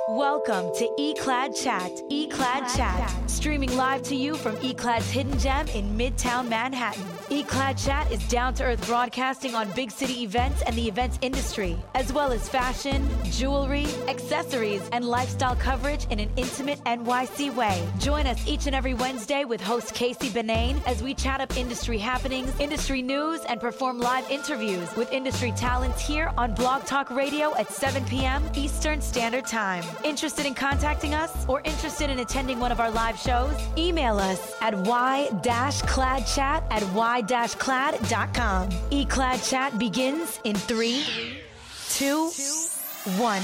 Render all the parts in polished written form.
Welcome to eClad Chat. eClad Chat, streaming live to you from eClad's hidden gem in Midtown Manhattan. eClad Chat is down-to-earth broadcasting on big city events and the events industry, as well as fashion, jewelry, accessories, and lifestyle coverage in an intimate NYC way. Join us each and every Wednesday with host Casey Benane as we chat up industry happenings, industry news, and perform live interviews with industry talents here on Blog Talk Radio at 7 p.m. Eastern Standard Time. Interested in contacting us or interested in attending one of our live shows? Email us at y-cladchat@y-clad.com. eClad Chat begins in 3, 2, 1.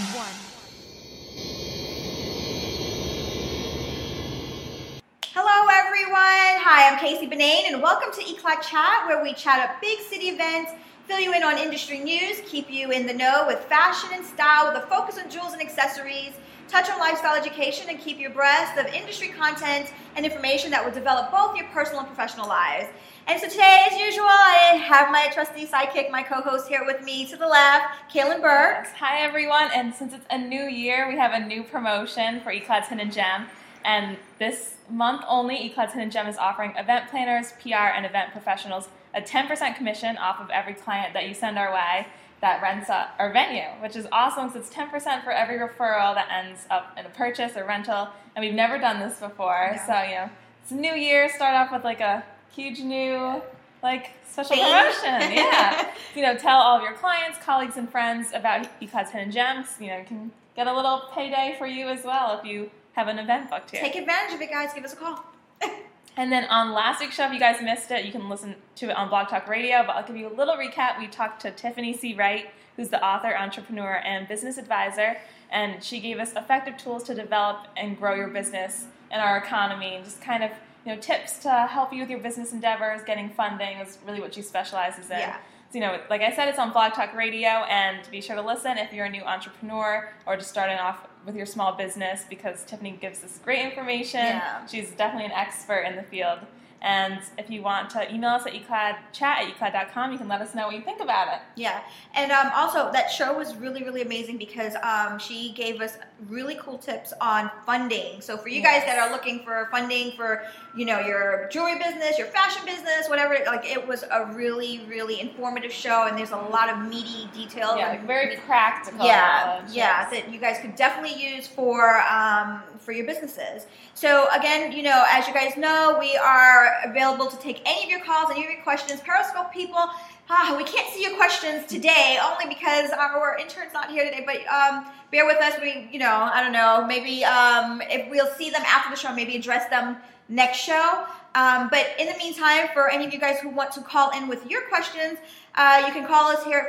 Hello everyone, hi, I'm Casey Benane and welcome to eClad Chat, where we chat up big city events, fill you in on industry news, keep you in the know with fashion and style with a focus on jewels and accessories, touch on lifestyle education, and keep you abreast of industry content and information that will develop both your personal and professional lives. And so today, as usual, I have my trusty sidekick, my co-host here with me to the left, Kaylin Burke. Hi everyone, and since it's a new year, we have a new promotion for eClad's Hidden Gem. And this month only, eClad's Hidden Gem is offering event planners, PR, and event professionals a 10% commission off of every client that you send our way that rents our venue, which is awesome because it's 10% for every referral that ends up in a purchase or rental. And we've never done this before. Yeah. So, it's a new year. Start off with like a huge new special promotion. Yeah. Tell all of your clients, colleagues, and friends about eClad's Hidden Gems. You can get a little payday for you as well if you have an event booked here. Take advantage of it, guys. Give us a call. And then on last week's show, if you guys missed it, you can listen to it on Blog Talk Radio, but I'll give you a little recap. We talked to Tiffany C. Wright, who's the author, entrepreneur, and business advisor, and she gave us effective tools to develop and grow your business in our economy, and just kind of, tips to help you with your business endeavors. Getting funding is really what she specializes in. Yeah. So, like I said, it's on Blog Talk Radio, and be sure to listen if you're a new entrepreneur or just starting off with your small business, because Tiffany gives us great information. Yeah. She's definitely an expert in the field. And if you want to email us at eclad@eclad.com, you can let us know what you think about it. Yeah. And also, that show was really, really amazing because she gave us really cool tips on funding. So for you guys that are looking for funding for, your jewelry business, your fashion business, whatever, it was a really, really informative show, and there's a lot of meaty details. Yeah, very practical knowledge. Yeah, that you guys could definitely use for your businesses. So again, as you guys know, we are available to take any of your calls, any of your questions. Periscope people, we can't see your questions today only because our intern's not here today, but bear with us. We, I don't know, maybe if we'll see them after the show, maybe address them next show. But in the meantime, for any of you guys who want to call in with your questions, you can call us here at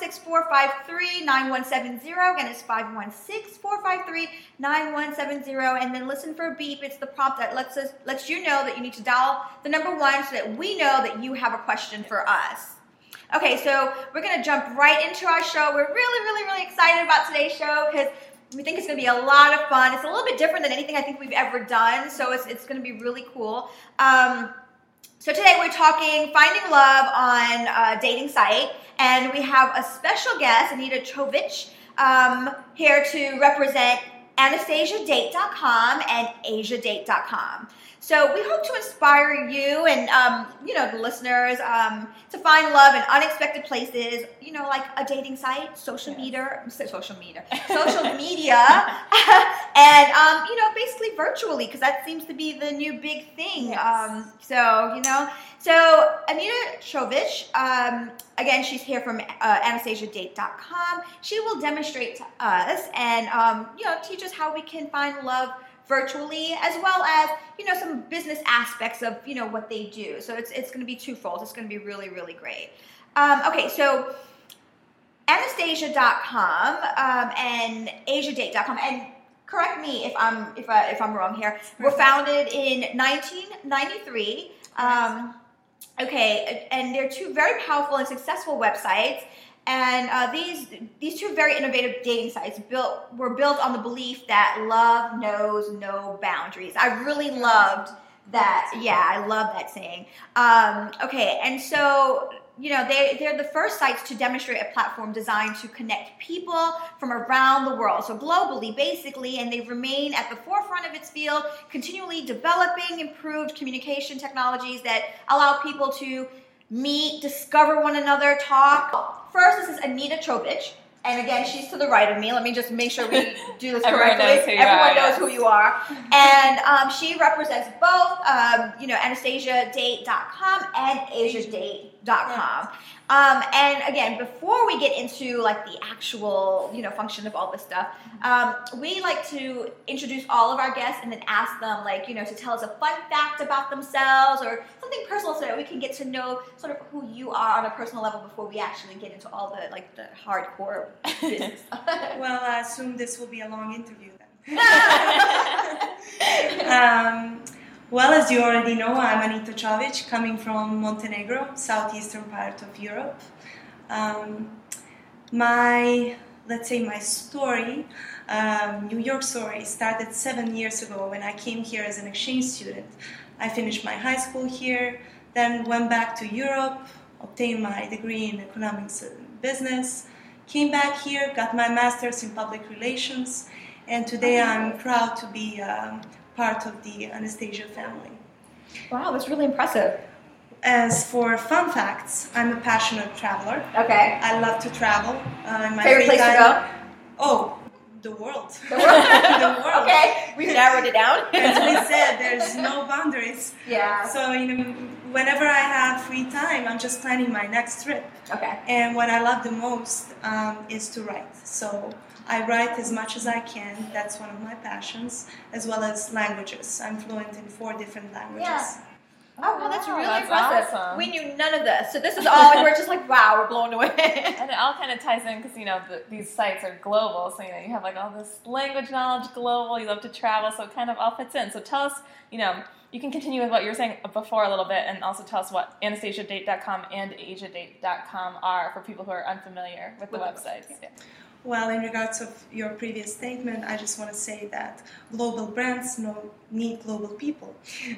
516-453-9170. Again, it's 516-453-9170. And then listen for a beep. It's the prompt that lets you know that you need to dial the number 1 so that we know that you have a question for us. Okay, so we're going to jump right into our show. We're really, really, really excited about today's show because we think it's going to be a lot of fun. It's a little bit different than anything I think we've ever done, so it's going to be really cool. So today we're talking finding love on a dating site, and we have a special guest, Anita Chovich, here to represent AnastasiaDate.com and AsiaDate.com. So we hope to inspire you and, the listeners to find love in unexpected places, like a dating site, social media, and, basically virtually, because that seems to be the new big thing. Yes. So Anita Chovich, again, she's here from AnastasiaDate.com. She will demonstrate to us and, teach us how we can find love virtually, as well as, some business aspects of, what they do. So it's going to be twofold. It's going to be really, really great. Okay, so Anastasia.com and AsiaDate.com, and correct me if I'm wrong here, were founded in 1993. Okay, and they're two very powerful and successful websites. And these two very innovative dating sites were built on the belief that love knows no boundaries. I really loved that. Yeah, I love that saying. Okay, and so they're the first sites to demonstrate a platform designed to connect people from around the world, so globally, basically, and they remain at the forefront of its field, continually developing improved communication technologies that allow people to meet, discover one another, talk. First, this is Anita Chobich. And again, she's to the right of me. Let me just make sure we do this correctly. Everyone knows who you are. And she represents both, AnastasiaDate.com and AsiaDate.com. And again, before we get into like the actual, function of all this stuff, we like to introduce all of our guests and then ask them, to tell us a fun fact about themselves or something personal so that we can get to know sort of who you are on a personal level before we actually get into all the the hardcore business. Well, I assume this will be a long interview then. Well, as you already know, I'm Anita Chobich, coming from Montenegro, southeastern part of Europe. My story, New York story, started 7 years ago when I came here as an exchange student. I finished my high school here, then went back to Europe, obtained my degree in economics and business, came back here, got my master's in public relations, and today I'm proud to be part of the Anastasia family. Wow, that's really impressive. As for fun facts, I'm a passionate traveler. Okay. I love to travel. My favorite place to go? Oh, the world. The world? The world. Okay, we've narrowed it down. As we said, there's no boundaries. Yeah. So, whenever I have free time, I'm just planning my next trip. Okay. And what I love the most is to write. So I write as much as I can. That's one of my passions, as well as languages. I'm fluent in 4 different languages. Yeah. Oh, well, that's really that's impressive. awesome. We knew none of this. So this is all, we're just like, wow, we're blown away. And it all kind of ties in because, these sites are global. So, you have like all this language knowledge global. You love to travel. So it kind of all fits in. So tell us, you can continue with what you were saying before a little bit and also tell us what AnastasiaDate.com and AsiaDate.com are for people who are unfamiliar with the websites. Yeah. Well, in regards of your previous statement, I just want to say that global brands need global people.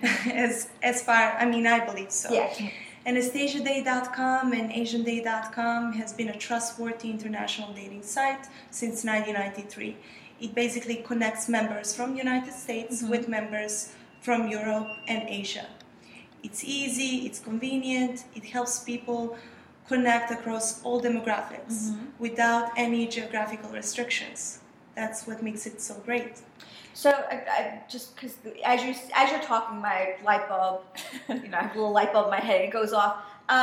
I believe so. Yeah. AnastasiaDate.com and AsianDate.com has been a trustworthy international dating site since 1993. It basically connects members from the United States with members from Europe and Asia. It's easy, it's convenient, it helps people connect across all demographics without any geographical restrictions. That's what makes it so great. So I just because as you're talking, my light bulb, I have a little light bulb in my head. It goes off.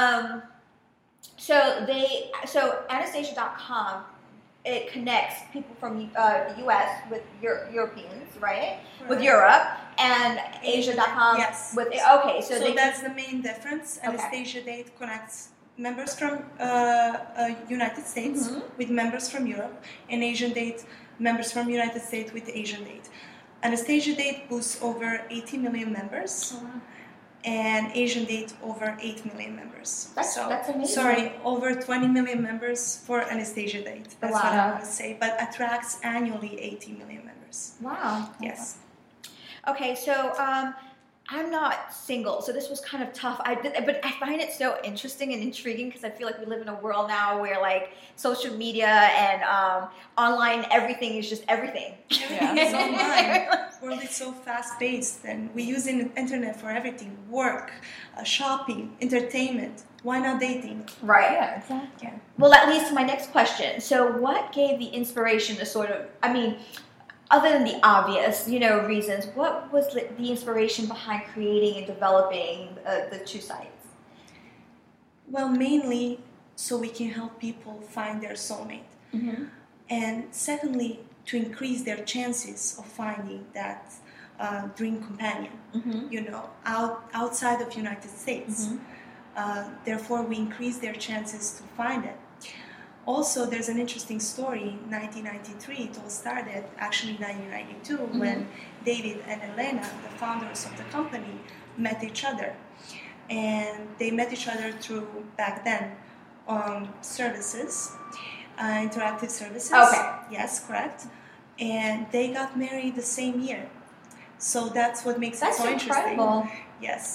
So Anastasia.com, it connects people from the U.S. with Europeans, right? Correct. With Europe, and Asia.com. Yes. So that's the main difference. Anastasia Date connects members from United States with members from Europe, and Asian Date members from United States with Asian Date. Anastasia Date boasts over 80 million members, and Asian Date over 8 million members. That's amazing. Sorry, over 20 million members for Anastasia Date. That's what I want to say, but attracts annually 80 million members. Wow. Yes. Okay, so I'm not single, so this was kind of tough. But I find it so interesting and intriguing because I feel like we live in a world now where social media and online everything is just everything. It's online. The world is so fast-paced, and we use the internet for everything: work, shopping, entertainment. Why not dating? Right. Yeah, exactly. Yeah. Well, that leads to my next question. So, what gave the inspiration to other than the obvious, reasons, what was the inspiration behind creating and developing the 2 sites? Well, mainly so we can help people find their soulmate. And secondly, to increase their chances of finding that dream companion, outside of United States. Therefore, we increase their chances to find it. Also, there's an interesting story. In 1993, it all started, actually 1992, when David and Elena, the founders of the company, met each other. And they met each other through, back then, services, interactive services. Okay. Yes, correct. And they got married the same year. So that's what makes it so interesting. Incredible. Yes.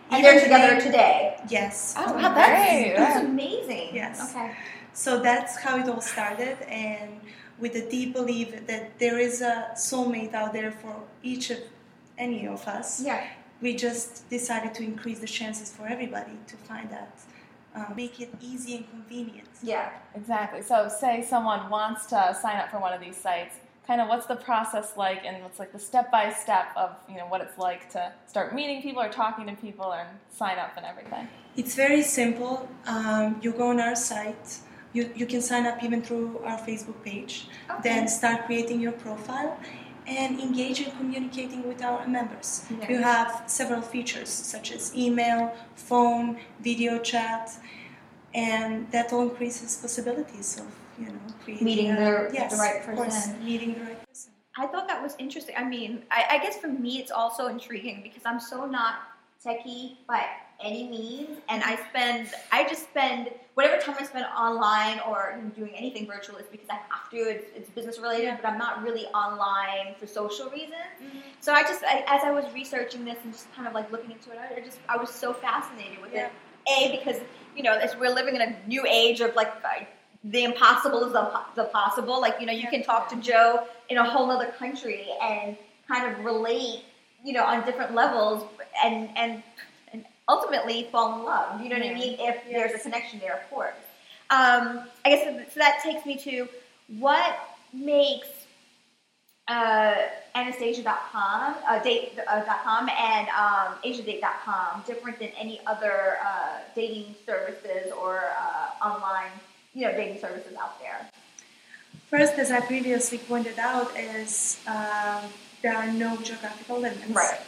And they're together today? Yes. Oh, Wow, wow, that's amazing. Yes. Okay. So that's how it all started, and with the deep belief that there is a soulmate out there for any of us. Yeah. We just decided to increase the chances for everybody to find that. Make it easy and convenient. Yeah. Exactly. So say someone wants to sign up for one of these sites, kind of what's the process like, and what's like the step-by-step of, what it's like to start meeting people or talking to people and sign up and everything? It's very simple. You go on our site. You can sign up even through our Facebook page. Okay. Then start creating your profile and engage in communicating with our members. Yeah. You have several features such as email, phone, video chat, and that all increases possibilities of creating Meeting the right of course, person. meeting the right person. I thought that was interesting. I mean, I guess for me it's also intriguing because I'm so not techie by any means, and I just spend whatever time I spend online or doing anything virtual is because I have to. It's business related, but I'm not really online for social reasons. Mm-hmm. So as I was researching this and just kind of like looking into it, I was so fascinated with it. Because we're living in a new age of like the impossible is the possible. Like you can talk to Joe in a whole other country and kind of relate on different levels and ultimately fall in love. You know what I mean? If there's a connection there, of course. I guess so that takes me to what makes Anastasia.com, date.com, and AsiaDate.com different than any other dating services or online, dating services out there. First, as I previously pointed out, is there are no geographical limits. Right.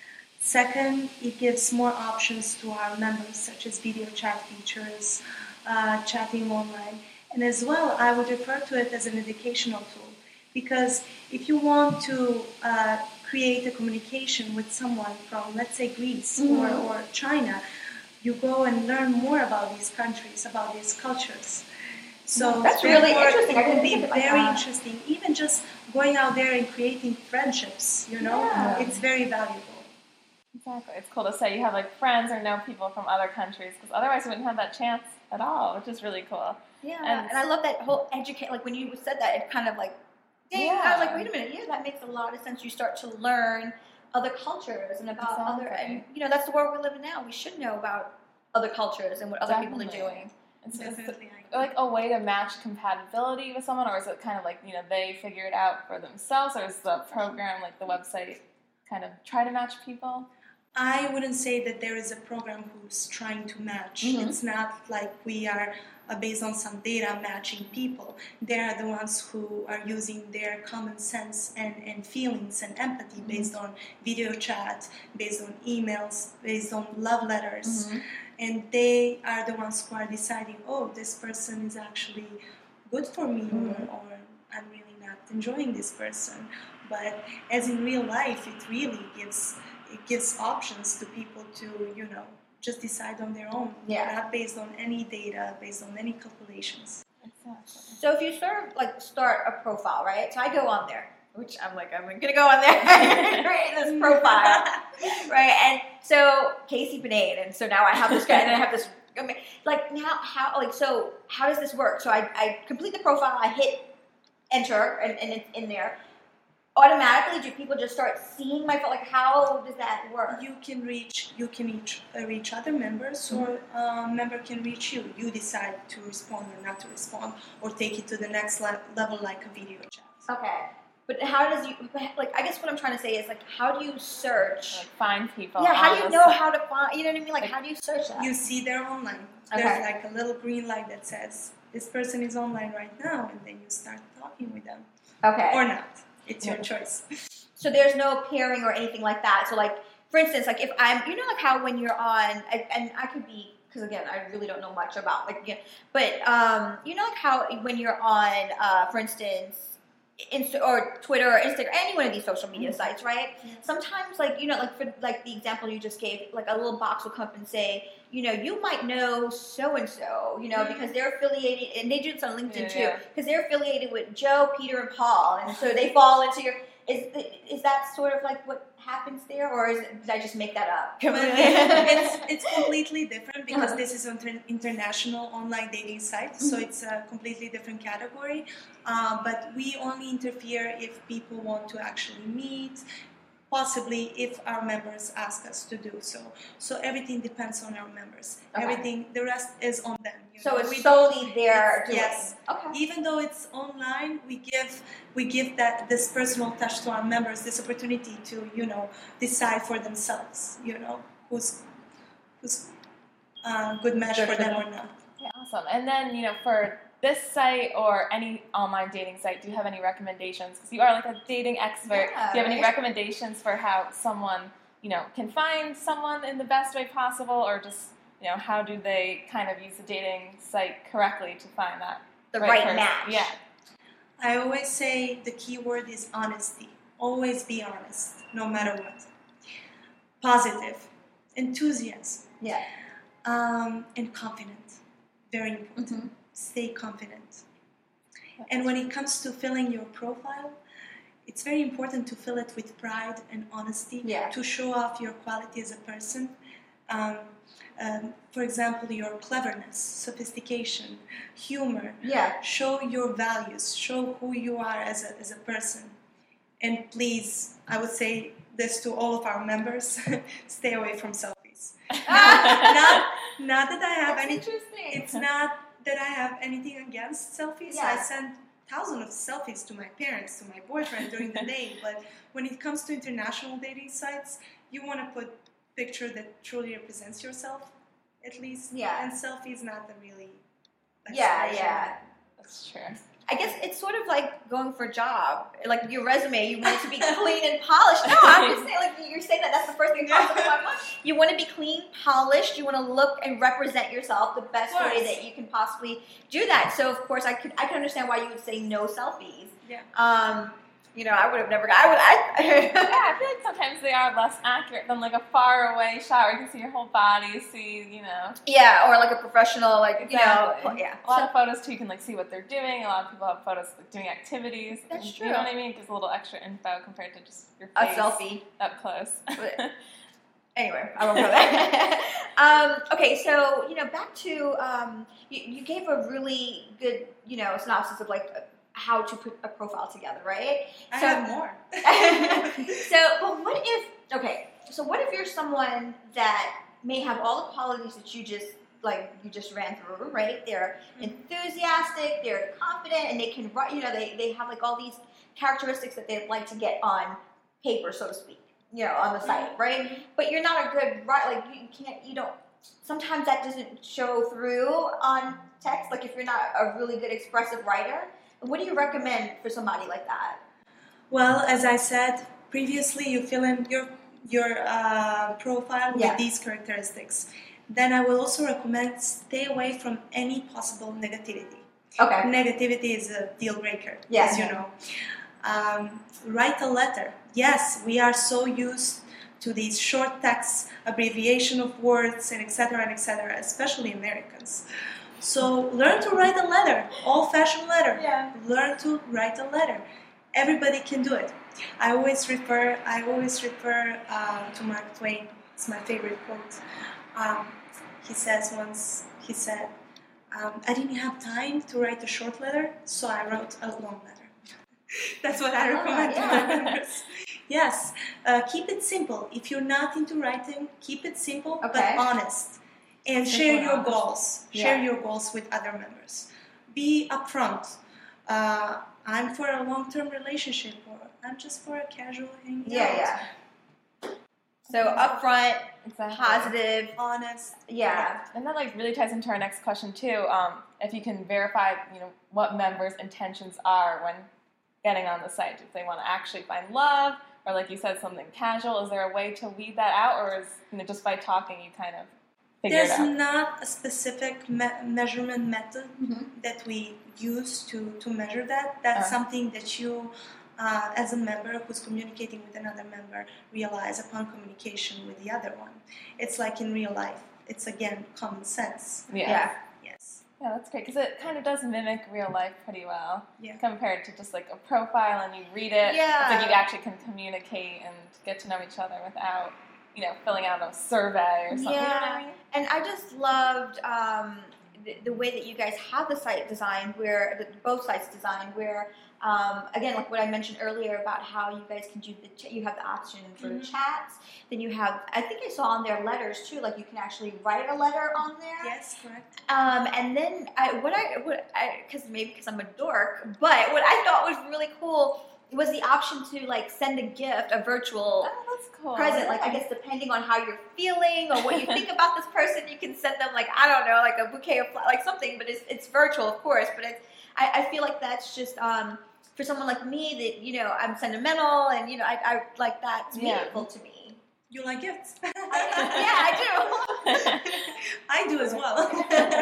Second, it gives more options to our members, such as video chat features, chatting online. And as well, I would refer to it as an educational tool. Because if you want to create a communication with someone from, let's say, Greece or China, you go and learn more about these countries, about these cultures. So that's really interesting. It can be very interesting. Even just going out there and creating friendships, it's very valuable. Exactly. It's cool to say you have like friends or know people from other countries, because otherwise you wouldn't have that chance at all, which is really cool. Yeah, and I love that whole like when you said that, it kind of like, I was like, wait a minute, that makes a lot of sense. You start to learn other cultures and about other, and that's the world we live in now. We should know about other cultures and what other people are doing. It's like a way to match compatibility with someone, or is it kind of like, they figure it out for themselves, or is the program, like the website, kind of try to match people? I wouldn't say that there is a program who's trying to match. It's not like we are based on some data matching people. They are the ones who are using their common sense and feelings and empathy based on video chat, based on emails, based on love letters. And they are the ones who are deciding, this person is actually good for me, or I'm really not enjoying this person. But as in real life, it really gives options to people to, just decide on their own. Not based on any data, based on any calculations. Exactly. So if you start a profile, right? So I go on there, which I'm going to go on there and create this profile, right? And so Casey Benaid, and so now I have this guy, and I have this, how does this work? So I complete the profile, I hit enter, and it's in there. Automatically, do people just start seeing my phone? Like, how does that work? You can reach other members, or a member can reach you. You decide to respond or not to respond, or take it to the next level, like a video chat. Okay, but how does I guess what I'm trying to say is, like, how do you search? Like find people. Yeah, how do you know how to find? You know what I mean? Like, how do you search that? You see they're online. There's like a little green light that says this person is online right now, and then you start talking with them. Okay. Or not. It's your choice. So there's no pairing or anything like that. So, like, for instance, like if I'm, like how when you're on, and I could be, because again, I really don't know much about, but like how when you're on, for instance, or Twitter or Instagram, any one of these social media sites, right? Sometimes, like, for like the example you just gave, like a little box will come up and say, you might know so-and-so, because they're affiliated, and they do this on LinkedIn too, because they're affiliated with Joe, Peter, and Paul, and so they fall into Is that sort of like what happens there, or did I just make that up? It's completely different because this is an international online dating site, so it's a completely different category. But we only interfere if people want to actually meet, possibly if our members ask us to do so. So everything depends on our members. Okay. The rest is on them. So it's solely their doing. Yes. Okay. Even though it's online, we give this personal touch to our members, this opportunity to decide for themselves, who's good match for them or not. Yeah, awesome. And then for this site or any online dating site, do you have any recommendations? Because you are like a dating expert. Yeah, do you have any recommendations for how someone can find someone in the best way possible, or just how do they kind of use the dating site correctly to find that the right person? match? Yeah. I always say the key word is honesty. Always be honest, no matter what. Positive, enthusiasm, and confident. Very important. Stay confident. And when it comes to filling your profile, it's very important to fill it with pride and honesty to show off your quality as a person. For example, your cleverness, sophistication, humor. Show your values. Show who you are as a person. And please, I would say this to all of our members: stay away from selfies. Not that I have any. Interesting. It's not that I have anything against selfies. I send thousands of selfies to my parents, to my boyfriend during the day. But when it comes to international dating sites, you want to put picture that truly represents yourself, at least. And selfie is not the really. That's true. I guess it's sort of like going for a job, like your resume. You want it to be clean and polished. No, I'm just saying, like you're saying that's the first thing that pops up in my mind. You want to be clean, polished. You want to look and represent yourself the best way that you can possibly do that. So of course, I could understand why you would say no selfies. I would have never. I feel like sometimes they are less accurate than like a far away shot where you can see your whole body, Yeah, or like a professional, like exactly. A lot of photos too. You can like see what they're doing. A lot of people have photos like doing activities. That's true. You know what I mean? It gives a little extra info compared to just your face. A selfie up close. Anyway, I won't go there. Okay, so back to you gave a really good synopsis of like how to put a profile together, right? I have more. But what if you're someone that may have all the qualities that you just ran through, right? They're enthusiastic, they're confident, and they can write. They have like all these characteristics that they'd like to get on paper, so to speak. On the site, right? But you're not a good writer. Like you don't. Sometimes that doesn't show through on text. Like if you're not a really good expressive writer. What do you recommend for somebody like that? Well, as I said previously, you fill in your profile with these characteristics. Then I will also recommend stay away from any possible negativity. Okay. Negativity is a deal breaker, as you know. Write a letter. Yes, we are so used to these short texts, abbreviation of words, and etc., especially Americans. So learn to write a letter, old-fashioned letter. Learn to write a letter. Everybody can do it. I always refer to Mark Twain. It's my favorite quote. He said, I didn't have time to write a short letter, so I wrote a long letter. That's what I recommend to my members. Yes, keep it simple. If you're not into writing, keep it simple but honest. And share your goals. Share your goals with other members. Be upfront. I'm for a long-term relationship, or I'm just for a casual hangout. So upfront, positive, honest. And that like really ties into our next question too. If you can verify, what members' intentions are when getting on the site. If they want to actually find love, or like you said, something casual. Is there a way to weed that out, or is just by talking you kind of? There's not a specific measurement method that we use to measure that. That's something that you, as a member who's communicating with another member, realize upon communication with the other one. It's like in real life. It's, again, common sense. Yes. Yeah, that's great, because it kind of does mimic real life pretty well, compared to just like a profile and you read it. Yeah. It's like you actually can communicate and get to know each other without, filling out a survey or something. Yeah, You know what I mean? and I just loved the way that you guys have the site designed, both sites designed, where again, like what I mentioned earlier about how you guys can do you have the option for chats. Then you have, I think I saw on there letters too, like you can actually write a letter on there. Yes, correct. And then because I'm a dork, but what I thought was really cool was the option to like send a gift, a virtual that's cool. present. Like I guess depending on how you're feeling or what you think about this person, you can send them like, I don't know, like a bouquet of like something, but it's virtual, of course. But I feel like that's just for someone like me that I'm sentimental and I like that. It's meaningful to me. You like gifts? Yeah, I do. I do as well.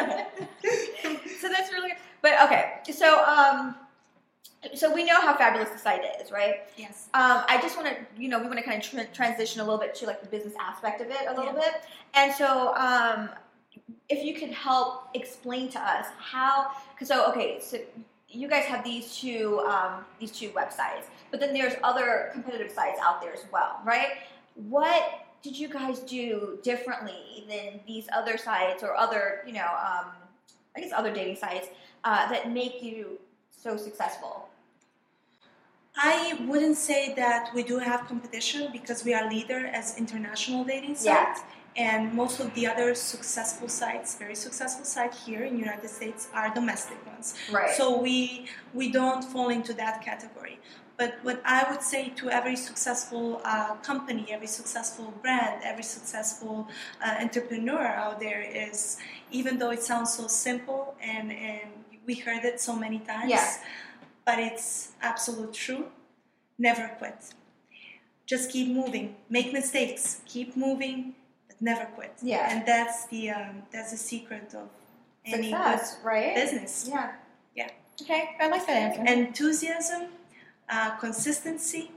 So that's really good. But okay, so we know how fabulous the site is, right? Yes. I just want to, we want to kind of transition a little bit to like the business aspect of it a little bit. And so if you could help explain to us how, so you guys have these two websites, but then there's other competitive sites out there as well, right? What did you guys do differently than these other sites or other, I guess other dating sites that make you so successful? I wouldn't say that we do have competition because we are leader as international dating sites. And most of the other successful sites, very successful sites here in the United States are domestic ones. Right. So we don't fall into that category. But what I would say to every successful company, every successful brand, every successful entrepreneur out there is, even though it sounds so simple and we heard it so many times, but it's absolute true, never quit. Just keep moving. Make mistakes. Keep moving, but never quit. Yeah. And that's the secret of any success, right? business. Yeah. Yeah. Okay, I like that answer. Enthusiasm, consistency,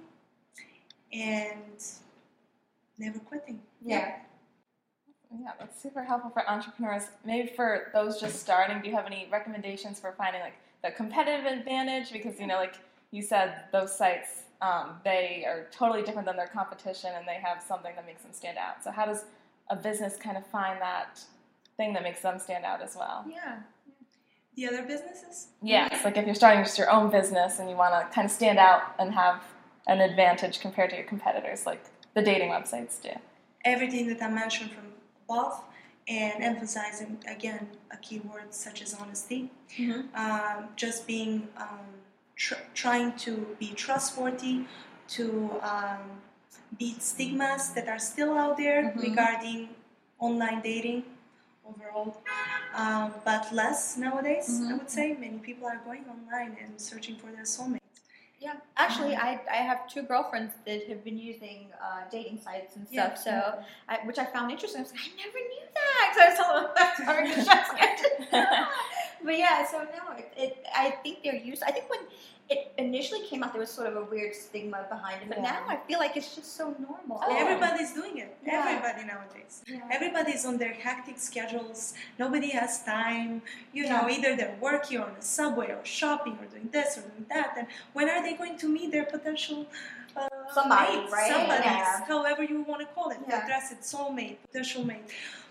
and never quitting. Yeah, that's super helpful for entrepreneurs. Maybe for those just starting, do you have any recommendations for finding like the competitive advantage? Because like you said, those sites they are totally different than their competition, and they have something that makes them stand out. So how does a business kind of find that thing that makes them stand out as well? Yeah. The other businesses? Yes, like if you're starting just your own business and you want to kind of stand out and have an advantage compared to your competitors, like the dating websites do. Everything that I mentioned from above, and emphasizing, again, a keyword such as honesty. Just being, trying to be trustworthy, to beat stigmas that are still out there regarding online dating overall, but less nowadays, I would say. Many people are going online and searching for their soulmate. Yeah, actually, I have two girlfriends that have been using dating sites and stuff, which I found interesting. I was like, I never knew that. So I told them that's having a shock. But yeah, so no, I think they're used. I think when it initially came out, there was sort of a weird stigma behind it, but now I feel like it's just so normal. Everybody's doing it. Yeah. Everybody nowadays. Yeah. Everybody's on their hectic schedules. Nobody has time. Either they're working or on the subway or shopping or doing this or doing that. And when are they going to meet their potential somebody, mates? right? Somebody, Yeah. however you want to call it. Yeah. Address it, soulmate, potential mate.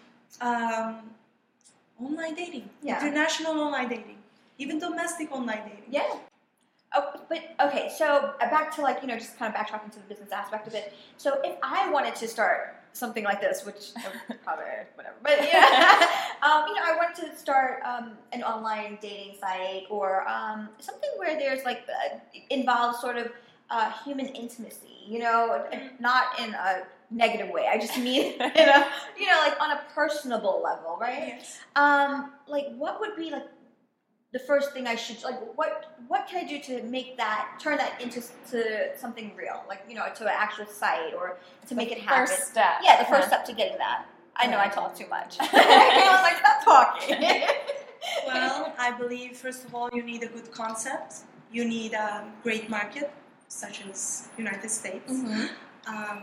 Online dating. Yeah. International online dating. Even domestic online dating. Yeah. Oh, but okay, so back to just kind of backtracking to the business aspect of it. So if I wanted to start something like this, which probably whatever, but I wanted to start an online dating site or something where there's involves sort of human intimacy, not in a negative way. I just mean in a on a personable level, right? Yes. What would be the first thing I should what can I do to turn that into something real, to an actual site or to make it happen? First step. Yeah, the first step to getting that. I know I talk too much. I was like, stop talking. Well, I believe first of all you need a good concept. You need a great market, such as United States.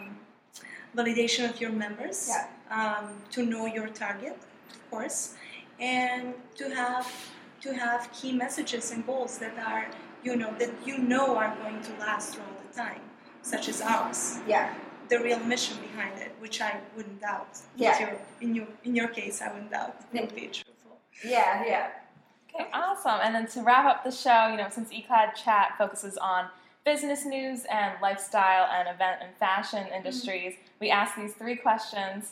Validation of your members. Yeah. To know your target, of course. and to have key messages and goals that are are going to last throughout the time, such as ours. Yeah. The real mission behind it, which I wouldn't doubt. Yeah. In your case, I wouldn't doubt. It would be truthful. Yeah, yeah. Okay, awesome. And then to wrap up the show, since eClad Chat focuses on business news and lifestyle and event and fashion industries, we ask these four questions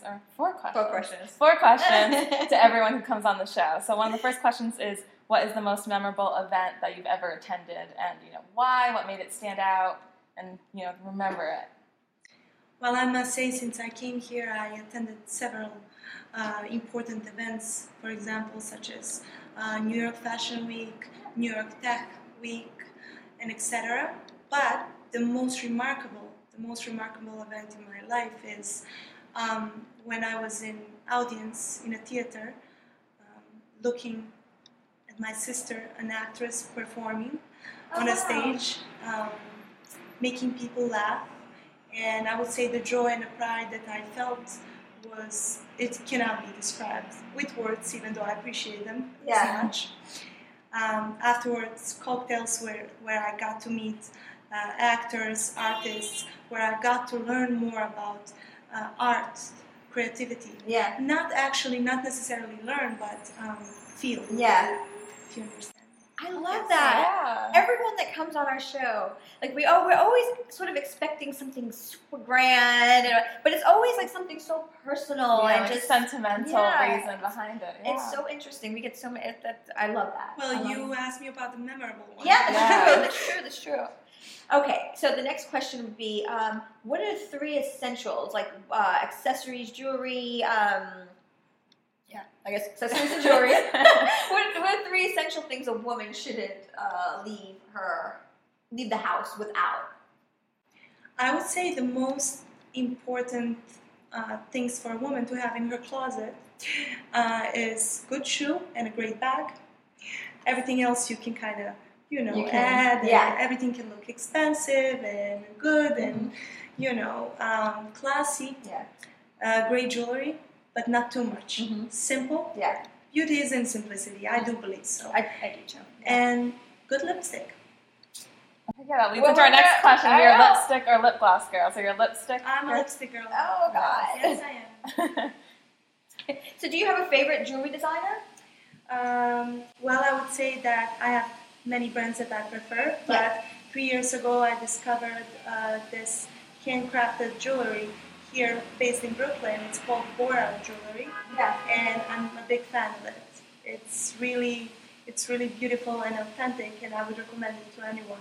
to everyone who comes on the show. So one of the first questions is, what is the most memorable event that you've ever attended, and why? What made it stand out, and remember it? Well, I must say, since I came here, I attended several important events. For example, such as New York Fashion Week, New York Tech Week, and etc. But the most remarkable event in my life is when I was in audience in a theater, looking at my sister, an actress, performing on a stage, making people laugh. And I would say the joy and the pride that I felt it cannot be described with words, even though I appreciate them so much. Afterwards, cocktails where I got to meet actors, artists, where I got to learn more about art, creativity. Yeah. Not necessarily learn, but feel. Yeah. If you understand. I love that. Yeah. Everyone that comes on our show, we're always sort of expecting something super grand, but it's always like something so personal and just sentimental reason behind it. Yeah. It's so interesting. We get so many. I love that. Well, you asked me about the memorable one. Yeah, that's true. Okay, so the next question would be, what are the 3 essentials, like accessories, jewelry? I guess accessories and jewelry. What are 3 essential things a woman shouldn't leave the house without? I would say the most important things for a woman to have in her closet is good shoe and a great bag. Everything else you can kind of, add. Yeah. Everything can look expensive and good and, classy. Yeah. Great jewelry, but not too much. Mm-hmm. Simple. Yeah. Beauty is in simplicity. I do believe so. I do too. Yeah. And good lipstick. Yeah, that leads into our next question. You're a lipstick or lip gloss girl? So you're a lipstick? I'm a lipstick girl. Oh, God. Yes, I am. So do you have a favorite jewelry designer? Well, I would say that I have many brands that I prefer, but 3 years ago I discovered this handcrafted jewelry here based in Brooklyn. It's called Bora Jewelry, and I'm a big fan of it. It's really beautiful and authentic, and I would recommend it to anyone.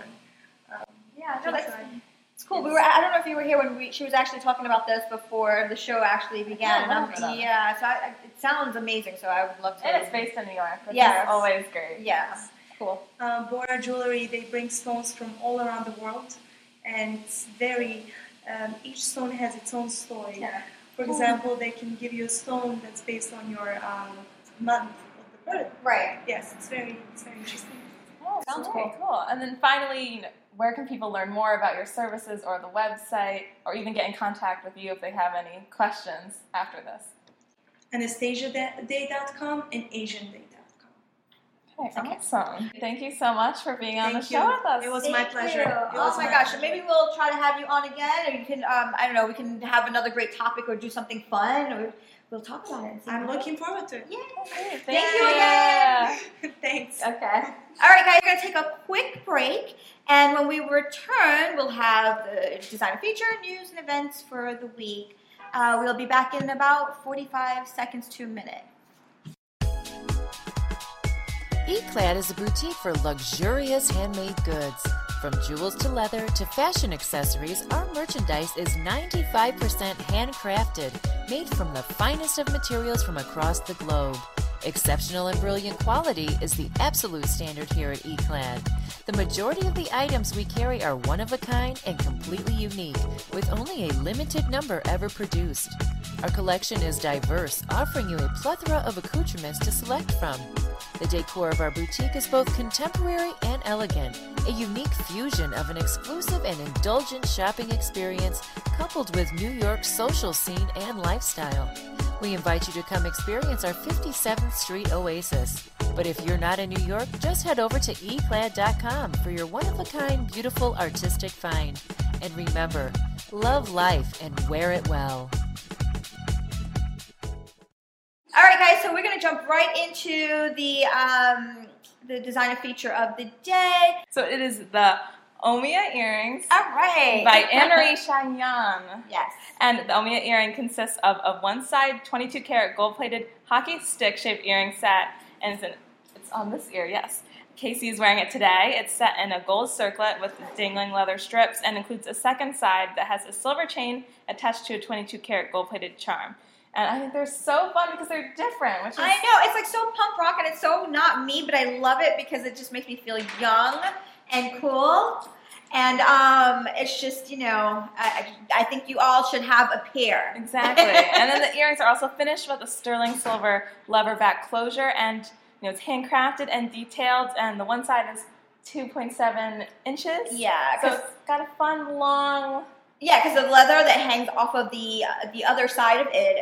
It's cool. I don't know if you were here when she was actually talking about this before the show actually began. So it sounds amazing. So I would love to. And it's based in New York, which is always great. Yeah, cool. Bora Jewelry, they bring stones from all around the world, and it's very. Each stone has its own story. Yeah. For example, they can give you a stone that's based on your month of the birth. Right. Yes, it's very interesting. Oh, sounds cool. And then finally, where can people learn more about your services or the website, or even get in contact with you if they have any questions after this? AnastasiaDay.com and AsianDay.com. Okay, awesome. Thank you so much for being on the show with us. It was my pleasure. Oh my gosh. So maybe we'll try to have you on again, or you can, I don't know, we can have another great topic or do something fun, or we'll talk about it. I'm looking forward to it. Yay. Thank you again. Thanks. Okay. All right, guys, we're going to take a quick break, and when we return, we'll have the designer feature, news, and events for the week. We'll be back in about 45 seconds to a minute. eClad is a boutique for luxurious handmade goods. From jewels to leather to fashion accessories, our merchandise is 95% handcrafted, made from the finest of materials from across the globe. Exceptional and brilliant quality is the absolute standard here at eClad. The majority of the items we carry are one of a kind and completely unique, with only a limited number ever produced. Our collection is diverse, offering you a plethora of accoutrements to select from. The decor of our boutique is both contemporary and elegant, a unique fusion of an exclusive and indulgent shopping experience coupled with New York's social scene and lifestyle. We invite you to come experience our 57th Street Oasis. But if you're not in New York, just head over to eclad.com for your one-of-a-kind, beautiful, artistic find. And remember, love life and wear it well. All right, guys, so we're going to jump right into the designer feature of the day. So it is the Omiya earrings. All right. By Anne-Marie Chagnon. Yes. And the Omiya earring consists of a one-side 22-karat gold-plated hockey stick-shaped earring set, and it's on this ear, yes. Casey is wearing it today. It's set in a gold circlet with dangling leather strips and includes a second side that has a silver chain attached to a 22-karat gold-plated charm. And I think they're so fun because they're different. Which is, I know. It's like so punk rock, and it's so not me, but I love it because it just makes me feel young and cool. And it's just, I think you all should have a pair. Exactly. And then the earrings are also finished with a sterling silver lever back closure, and it's handcrafted and detailed, and the one side is 2.7 inches. Yeah. So it's got a fun, long... Yeah, because the leather that hangs off of the other side of it,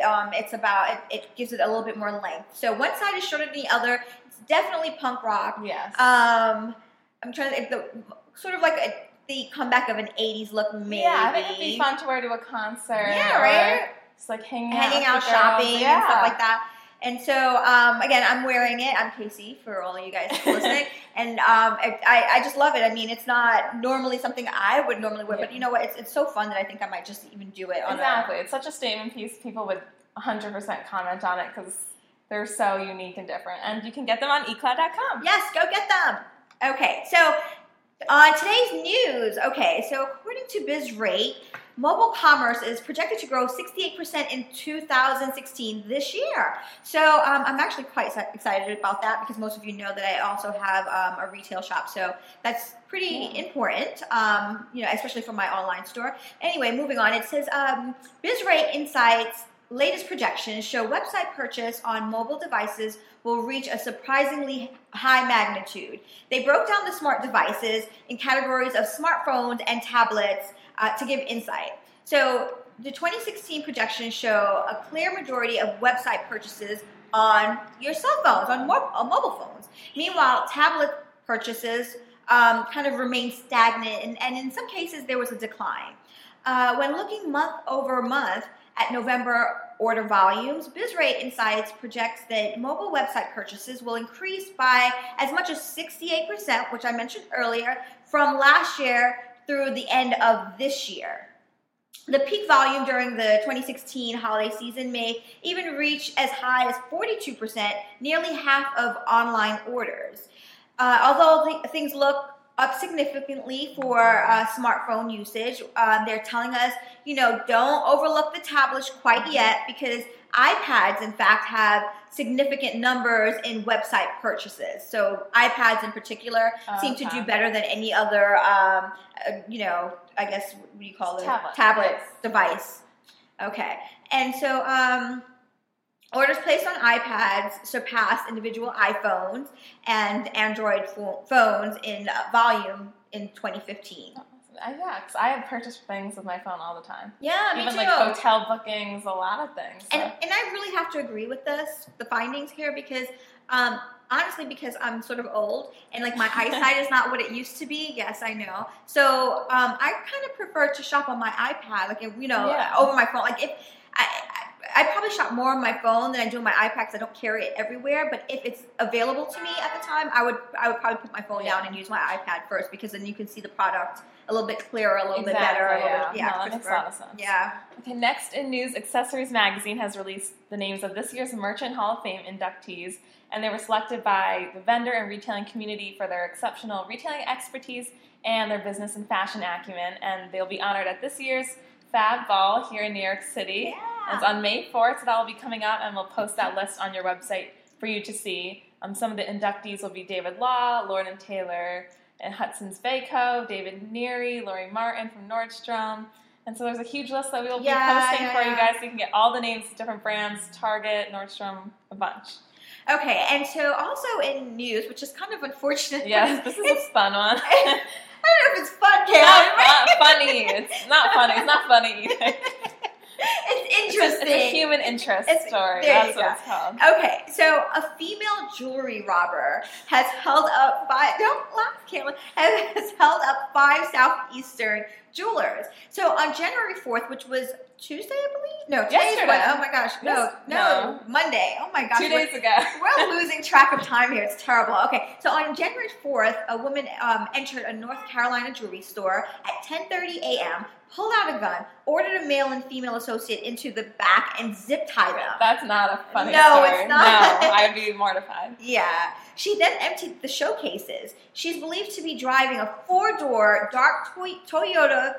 it gives it a little bit more length. So one side is shorter than the other. It's definitely punk rock. Yes. I'm trying to think, sort of like the comeback of an 80s look, maybe. Yeah, I think it'd be fun to wear to a concert. Yeah, right? Just like hanging out shopping and stuff like that. And so, again, I'm wearing it. I'm Casey, for all of you guys listening. And I just love it. I mean, it's not normally something I would normally wear, but you know what? It's so fun that I think I might just even do it. Exactly. It's such a statement piece. People would 100% comment on it because they're so unique and different. And you can get them on eclad.com. Yes, go get them. Okay, so on today's news, so according to BizRate, mobile commerce is projected to grow 68% in 2016 this year. So I'm actually quite excited about that because most of you know that I also have a retail shop. So that's pretty important, especially for my online store. Anyway, moving on. It says BizRate Insights latest projections show website purchase on mobile devices will reach a surprisingly high magnitude. They broke down the smart devices in categories of smartphones and tablets to give insight. So the 2016 projections show a clear majority of website purchases on your cell phones, on mobile phones. Meanwhile, tablet purchases kind of remain stagnant, and in some cases there was a decline. When looking month over month at November order volumes, BizRate Insights projects that mobile website purchases will increase by as much as 68%, which I mentioned earlier, from last year through the end of this year. The peak volume during the 2016 holiday season may even reach as high as 42%, nearly half of online orders. Although things look up significantly for smartphone usage, they're telling us, don't overlook the tablets quite yet because iPads, in fact, have significant numbers in website purchases. So iPads in particular seem to do better than any other, I guess, what do you call it? Tablet device. Okay. And so orders placed on iPads surpassed individual iPhones and Android phones in volume in 2015. Yeah, because I have purchased things with my phone all the time. Yeah, me Even too. like hotel bookings, a lot of things. So. And I really have to agree with the findings here, because honestly, because I'm sort of old and like my eyesight is not what it used to be. Yes, I know. So I kind of prefer to shop on my iPad, like over my phone. Like if I probably shop more on my phone than I do on my iPad because I don't carry it everywhere. But if it's available to me at the time, I would probably put my phone down and use my iPad first, because then you can see the product a little bit clearer, a little bit better. No, that makes a lot of sense. Yeah. Okay, next in news, Accessories Magazine has released the names of this year's Merchant Hall of Fame inductees, and they were selected by the vendor and retailing community for their exceptional retailing expertise and their business and fashion acumen, and they'll be honored at this year's Fab Ball here in New York City. Yeah. It's on May 4th, so that will be coming out, and we'll post that list on your website for you to see. Some of the inductees will be David Law, Lord & Taylor, and Hudson's Bay Co., David Neary, Lori Martin from Nordstrom. And so there's a huge list that we will be posting for you guys, so you can get all the names of different brands, Target, Nordstrom, a bunch. Okay, and so also in news, which is kind of unfortunate. Yes, this is a fun one. I don't know if it's fun, Kayla. Not funny. It's not funny. It's not funny either. interesting. It's a human interest story. There That's what it's called. Okay, so a female jewelry robber has held up don't laugh, Caitlin, has held up 5 Southeastern jewelers. So on January 4th, which was Tuesday, I believe? No, today's Yesterday. what? Oh my gosh. No, Monday. Oh my gosh. 2 days ago. We're losing track of time here. It's terrible. Okay, so on January 4th, a woman entered a North Carolina jewelry store at 10:30 a.m., pulled out a gun, ordered a male and female associate into the back, and zip-tied them. That's not a funny No, story. it's not. No, I'd be mortified. Yeah. She then emptied the showcases. She's believed to be driving a 4-door dark Toyota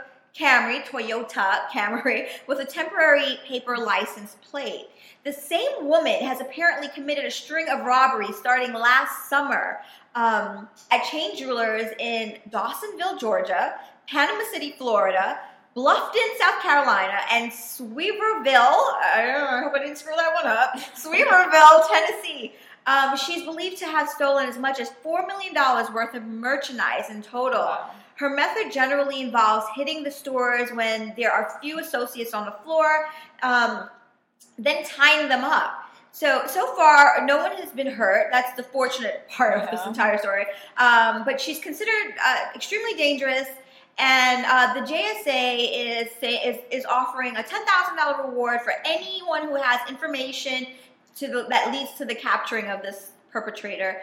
Camry with a temporary paper license plate. The same woman has apparently committed a string of robberies starting last summer at chain jewelers in Dawsonville, Georgia, Panama City, Florida, Bluffton, South Carolina, and Sweeverville, I hope I didn't screw that one up, Sweeverville, Tennessee. She's believed to have stolen as much as $4 million worth of merchandise in total. Wow. Her method generally involves hitting the stores when there are few associates on the floor, then tying them up. So far, no one has been hurt. That's the fortunate part of this entire story. But she's considered extremely dangerous. And the JSA is offering a $10,000 reward for anyone who has information that leads to the capturing of this perpetrator.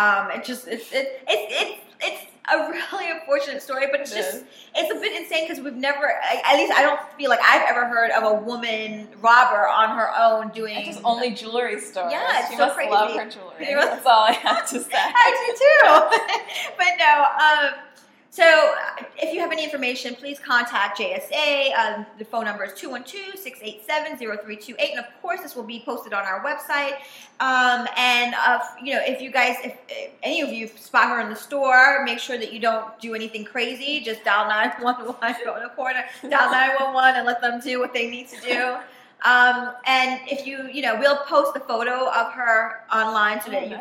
It's a really unfortunate story, but it's a bit insane because we've never, at least I don't feel like I've ever heard of a woman robber on her own doing. It's just only jewelry stores. Yeah, it's she so must crazy. love her jewelry. That's all I have to say. I do too. But no, so if you have any information, please contact JSA. The phone number is 212-687-0328. And of course, this will be posted on our website. If any of you spot her in the store, make sure that you don't do anything crazy. Just dial 911, go in a corner, dial 911 and let them do what they need to do. And if we'll post the photo of her online so that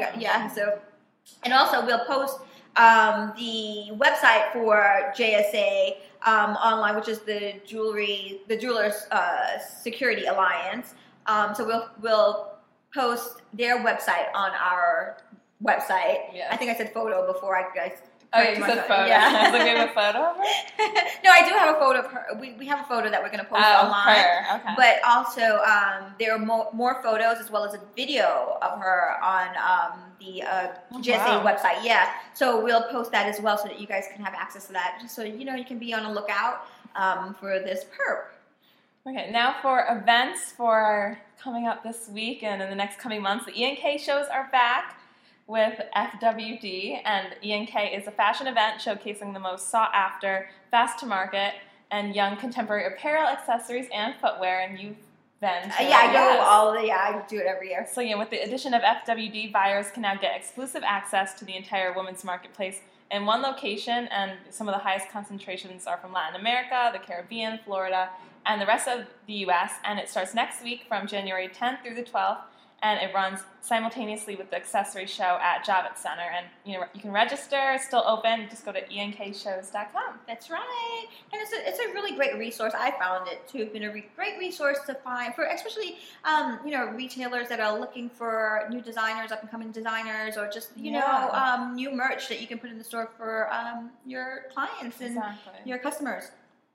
and also we'll post the website for JSA online, which is the Jewelers Security Alliance. So we'll post their website on our website. Yes. I think I said photo before I guys. Oh, you said photo. Yeah. I was like, we have a photo of her? No, I do have a photo of her. We have a photo that we're going to post online. Her. Okay. But also, there are more photos as well as a video of her on the JSA website. Yeah. So we'll post that as well so that you guys can have access to that. Just so you can be on the lookout for this perp. Okay, now for events for coming up this week and in the next coming months. The E&K shows are back with FWD, and E&K is a fashion event showcasing the most sought-after, fast-to-market, and young contemporary apparel, accessories, and footwear, and you've been to I do it every year. So with the addition of FWD, buyers can now get exclusive access to the entire women's marketplace in one location, and some of the highest concentrations are from Latin America, the Caribbean, Florida, and the rest of the U.S., and it starts next week from January 10th through the 12th, and it runs simultaneously with the accessory show at Javits Center. And you can register, it's still open, just go to enkshows.com. That's right. And it's a really great resource. I found it to have been a great resource to find for especially retailers that are looking for new designers, up and coming designers, or just new merch that you can put in the store for your clients and your customers.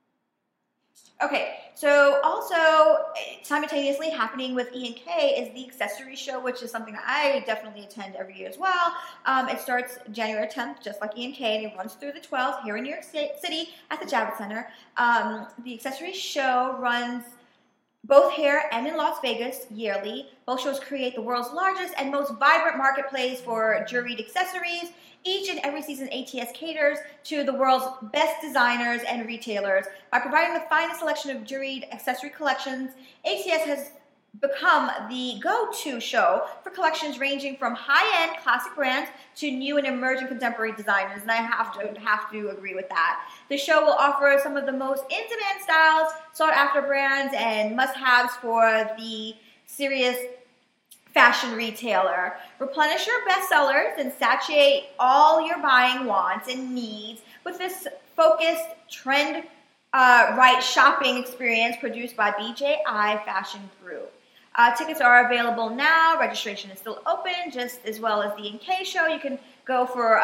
Okay, so also simultaneously happening with E&K is the accessory show, which is something that I definitely attend every year as well. It starts January 10th, just like E&K, and it runs through the 12th here in New York City at the Javits Center. The accessory show runs both here and in Las Vegas yearly. Both shows create the world's largest and most vibrant marketplace for jewelry accessories. Each and every season, ATS caters to the world's best designers and retailers. By providing the finest selection of jewelry accessory collections, ATS has become the go-to show for collections ranging from high-end classic brands to new and emerging contemporary designers, and I have to agree with that. The show will offer some of the most in-demand styles, sought-after brands, and must-haves for the serious fashion retailer. Replenish your bestsellers and satiate all your buying wants and needs with this focused, trend right shopping experience produced by BJI Fashion Group. Tickets are available now. Registration is still open, just as well as the NK show. You can go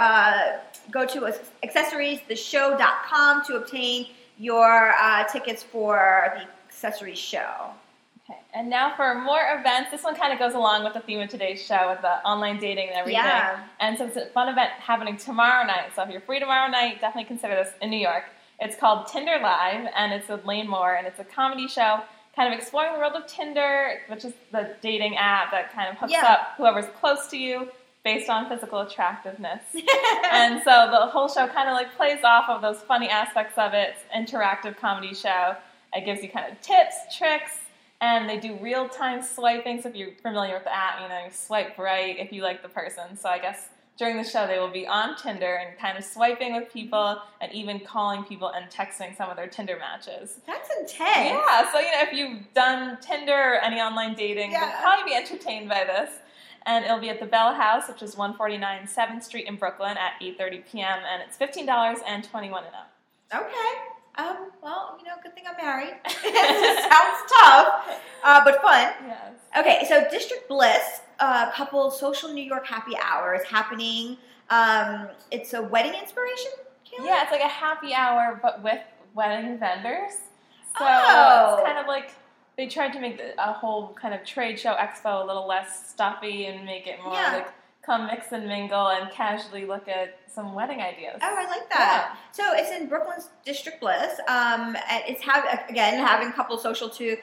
to accessoriestheshow.com to obtain your tickets for the accessories show. Okay, and now for more events. This one kind of goes along with the theme of today's show with the online dating and everything. Yeah. And so it's a fun event happening tomorrow night. So if you're free tomorrow night, definitely consider this in New York. It's called Tinder Live, and it's with Lane Moore, and it's a comedy show kind of exploring the world of Tinder, which is the dating app that kind of hooks up whoever's close to you based on physical attractiveness. And so the whole show kind of like plays off of those funny aspects of it. It's an interactive comedy show. It gives you kind of tips, tricks, and they do real-time swiping. So if you're familiar with the app, you swipe right if you like the person. So I guess during the show they will be on Tinder and kind of swiping with people and even calling people and texting some of their Tinder matches. That's intense. Yeah, so if you've done Tinder or any online dating, you'll probably be entertained by this. And it'll be at the Bell House, which is 149 7th Street in Brooklyn at 8:30 p.m. And it's $15 and 21 and up. Okay. Well, good thing I'm married. Sounds tough, but fun. Yes. Okay, so District Bliss, couple social New York happy hour is happening. It's a wedding inspiration, Kayla? Yeah, it's like a happy hour, but with wedding vendors. So Oh. it's kind of like they tried to make a whole kind of trade show expo a little less stuffy and make it more like come mix and mingle and casually look at some wedding ideas. Oh, I like that. So it's in Brooklyn's District Bliss. It's having couple social to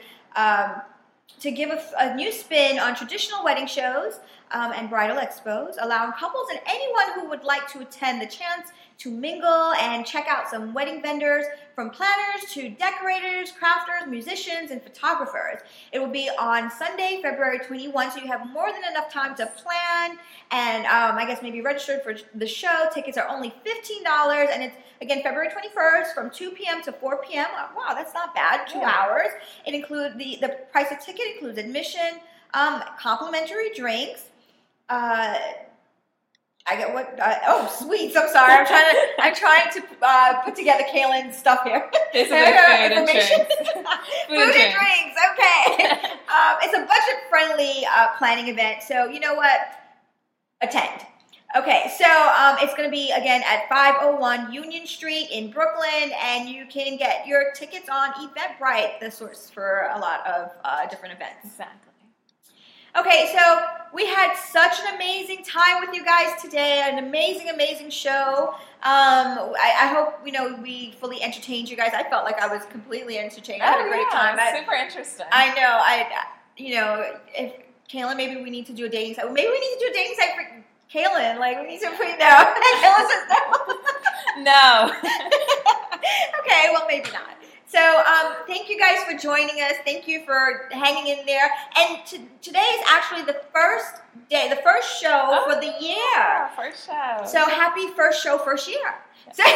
give a new spin on traditional wedding shows and bridal expos, allowing couples and anyone who would like to attend the chance to mingle and check out some wedding vendors, from planners to decorators, crafters, musicians, and photographers. It will be on Sunday, February 21, so you have more than enough time to plan and I guess maybe register for the show. Tickets are only $15, and it's, again, February 21st from 2 p.m. to 4 p.m. Wow, that's not bad, 2 hours. It includes, the price of ticket includes admission, complimentary drinks, I get what? Sweets. I'm sorry. I'm trying to put together Kaylin's stuff here. Basically, food and drinks. Food and drinks. Okay. It's a budget-friendly planning event. So you know what? Attend. Okay. So it's going to be again at 501 Union Street in Brooklyn, and you can get your tickets on Eventbrite, the source for a lot of different events. Exactly. Okay, so we had such an amazing time with you guys today, an amazing, amazing show. I hope, we fully entertained you guys. I felt like I was completely entertained. I had a great time. Super interesting. I know. If Kaylin, maybe we need to do a dating site. Maybe we need to do a dating site for Kaylin. Like, we need to put no. Kaylin says no. No. Okay, well, maybe not. So thank you guys for joining us. Thank you for hanging in there. And today is actually the first show for the year. Yeah, first show. So happy first show, first year. Yes. So,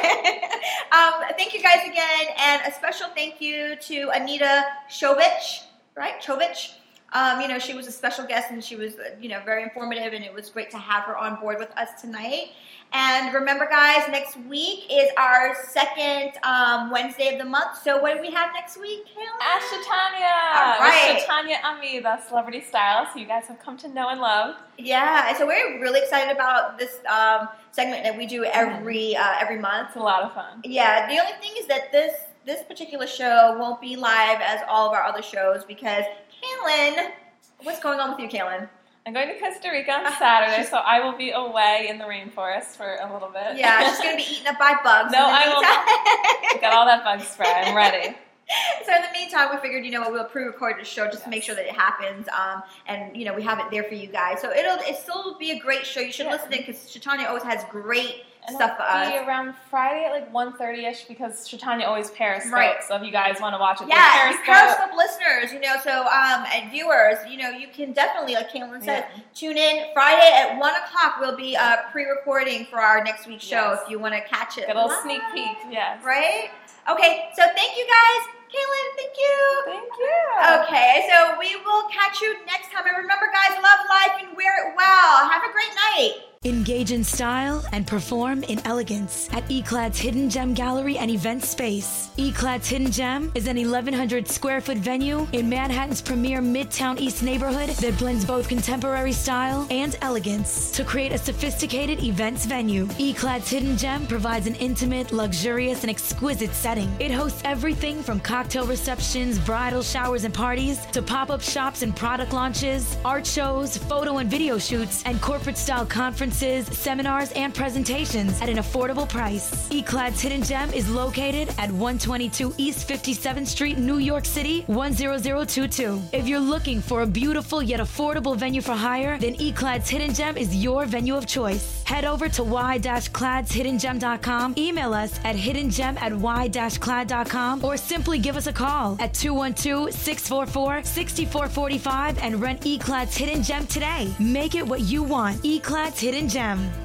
thank you guys again. And a special thank you to Anita Chovich, right? Chovich. She was a special guest, and she was, very informative, and it was great to have her on board with us tonight. And remember, guys, next week is our second Wednesday of the month. So what do we have next week, Kayla? Ask Shatanya. All right. Shatanya Ami, the celebrity stylist who you guys have come to know and love. Yeah, and so we're really excited about this segment that we do every month. It's a lot of fun. Yeah, the only thing is that this particular show won't be live as all of our other shows because Kaylin, what's going on with you, Kaylin? I'm going to Costa Rica on Saturday, so I will be away in the rainforest for a little bit. Yeah, she's going to be eaten up by bugs. No, I will. Got all that bug spray. I'm ready. So in the meantime, we figured, we'll pre-record the show just to make sure that it happens, and we have it there for you guys. So it still be a great show. You should listen to it because Shatanya always has great stuff for us. It'll be around Friday at 1:30ish because Shatanya always Periscope. Right. So if you guys want to watch it, Periscope listeners, and viewers, you can definitely, like Kaylin said, tune in Friday at 1:00. We'll be pre-recording for our next week's show if you want to catch it. Get a little sneak peek. Yes. Right. Okay. So thank you guys. Kaylin, thank you. Thank you. Okay, so we will catch you next time. And remember, guys, love life and wear it well. Have a great night. Engage in style and perform in elegance at Eclad's Hidden Gem Gallery and Event Space. Eclad's Hidden Gem is an 1,100 square foot venue in Manhattan's premier Midtown East neighborhood that blends both contemporary style and elegance to create a sophisticated events venue. Eclad's Hidden Gem provides an intimate, luxurious, and exquisite setting. It hosts everything from cocktail receptions, bridal showers and parties, to pop-up shops and product launches, art shows, photo and video shoots, and corporate-style conferences, seminars, and presentations at an affordable price. Eclad's Hidden Gem is located at 122 East 57th Street, New York City, 10022. If you're looking for a beautiful yet affordable venue for hire, then Eclad's Hidden Gem is your venue of choice. Head over to y-cladshidden-gem.com, email us at hiddengem@y-clad.com, or simply give us a call at 212-644-6445 and rent Eclad's Hidden Gem today. Make it what you want. Eclad's Hidden Gem.